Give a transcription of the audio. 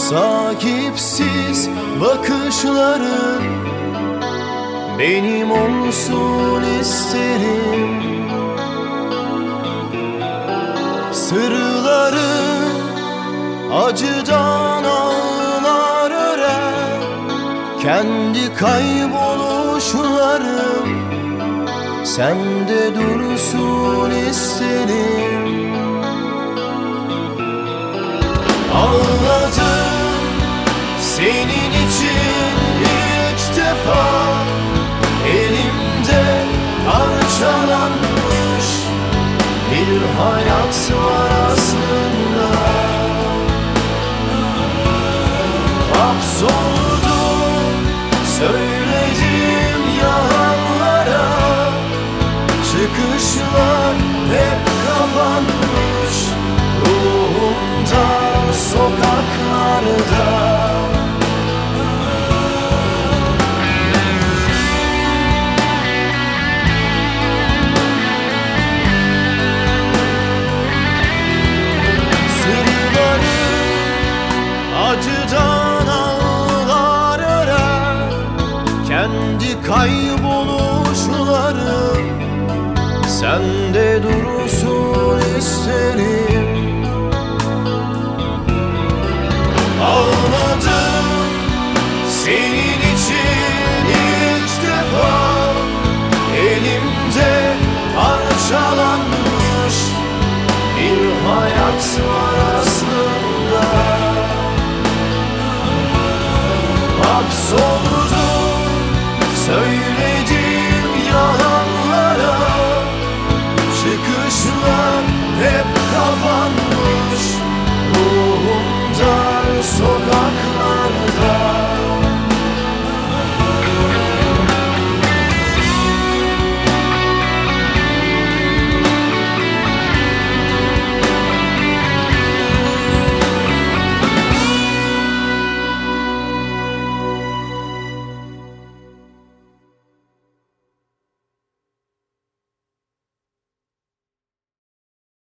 Sahipsiz bakışların benim olsun isterim. Sırları acıdan ağlar örer, kendi kayboluşlarım sende dursun isterim. Ağladım senin için ilk defa, elimde parçalanmış bir hayat var aslında. Hapsoldum söyledim yalanlara, çıkışlar hep kapanmış ruhumda, sokaklarda. Sırları acıdan ağlar örer, kendi kayboluşlarım sende dursun isterim. Ağladım senin için ilk defa, elimde parçalanmış bir hayat var